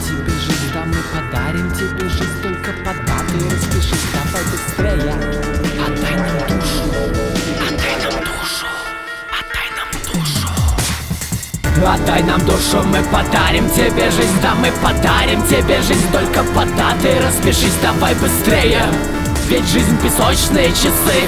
тебе жизнь, да мы подарим тебе жизнь, только пода ты распишись, давай быстрее. Отдай нам душу, отдай нам душу, отдай нам душу. Отдай нам душу, мы подарим тебе жизнь, да мы подарим тебе жизнь, только пода ты распишись, давай быстрее. Ведь жизнь песочные часы.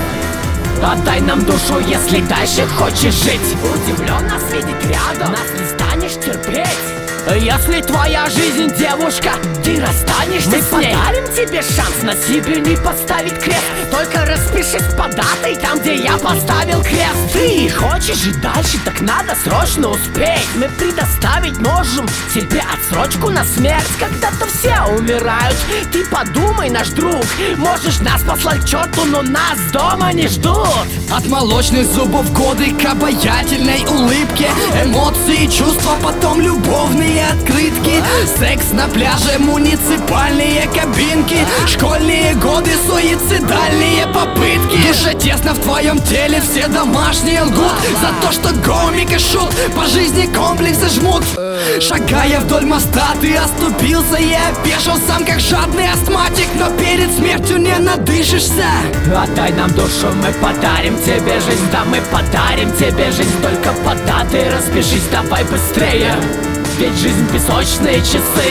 Отдай нам душу, если дальше хочешь жить. Удивлен нас видеть рядом, нас не станешь терпеть. Если твоя жизнь девушка, ты расстанешься с ней. Мы подарим тебе шанс на себе не поставить крест. Только распишись по датой там, где я поставил крест. Ты хочешь жить дальше, так надо срочно успеть. Мы предоставить можем тебе отсрочку на смерть. Когда-то все умирают, ты подумай, наш друг. Можешь нас послать к черту, но нас дома не ждут. От молочных зубов годы к обаятельной улыбке. Эмоции, чувства, потом любовные открытки. Секс на пляже, муниципальные кабинки. Школьные годы, суицидальные попытки. Душа тесно в твоем теле, все домашние лгут. За то, что гомик и шут по жизни комплексы жмут. Шагая вдоль моста, ты оступился и опешил сам, как жадный астматик. Но перед смертью не надышишься. Отдай нам душу, мы подарим тебе жизнь, да мы подарим тебе жизнь, только пода ты распишись, давай быстрее. Ведь жизнь песочные часы.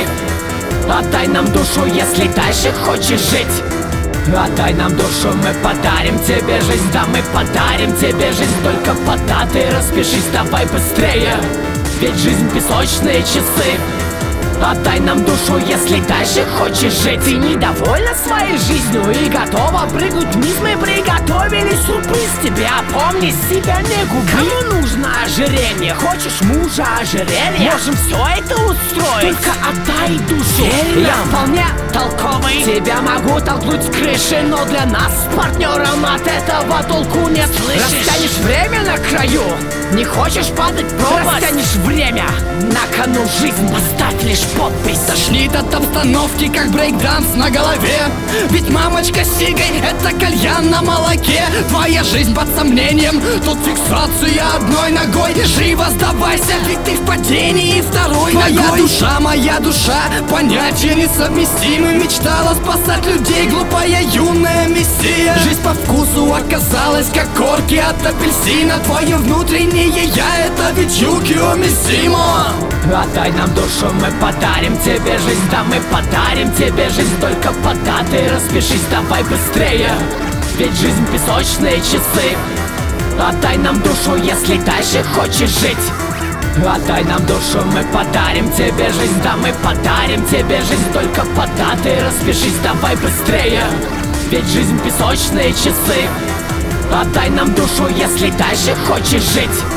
Отдай нам душу, если дальше хочешь жить. Отдай нам душу, мы подарим тебе жизнь, да мы подарим тебе жизнь, только пода ты распишись, давай быстрее. Ведь жизнь песочные часы. Отдай нам душу, если дальше хочешь жить. Ты недовольна своей жизнью и готова прыгнуть вниз. Мы приготовили сюрприз тебе, опомни себя, не губи. Кому нужно ожирение? Хочешь мужа ожерелья? Можем все это устроить, только отдай душу. Я вполне толковый, тебя могу толкнуть с крыши, но для нас с партнером от этого толку не слышишь. Растянешь время на краю, не хочешь падать в пропасть. Растянешь время, на кону жизнь, поставь лишь подпись. Тошнит от обстановки, как брейкданс на голове. Ведь мамочка с сигой — это кальян на молоке. Твоя жизнь под сомнением, тут фиксация одной ногой. Живо сдавайся, ведь ты в падении второй ногой. Моя душа, понятия несовместимы. Мечтала спасать людей, глупая юная мессия. Жизнь по вкусу оказалась, как корки от апельсина. Твое внутреннее я — это ведь Юкио Мисимо. Отдай нам душу, мы подарим тебе жизнь, да мы подарим тебе жизнь, только пода ты распишись, давай быстрее. Ведь жизнь песочные часы. Отдай нам душу, если дальше хочешь жить. Отдай нам душу, мы подарим тебе жизнь, да мы подарим тебе жизнь, только пода ты распишись, давай быстрее. Ведь жизнь песочные часы. Отдай нам душу, если дальше хочешь жить.